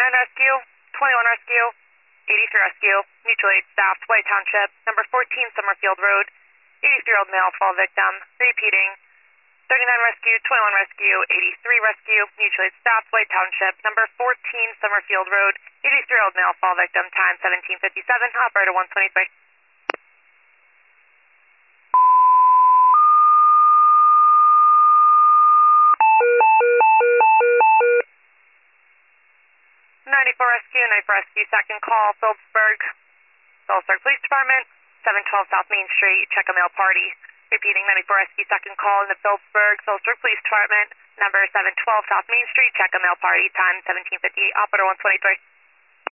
Rescue, 21 Rescue, 83 Rescue, mutual aid staff, White Township, number 14 Summerfield Road, 83-year-old male fall victim, repeating, 39 Rescue, 21 Rescue, 83 Rescue, mutual aid staff, White Township, number 14 Summerfield Road, 83-year-old male fall victim, time 17:57, operator 123. 94 Rescue, 94 Rescue, second call, Phillipsburg Police Department, 712 South Main Street, check a mail party. Repeating, 94 Rescue, second call in the Phillipsburg Police Department, number 712 South Main Street, check a mail party, time 17:58, operator 123.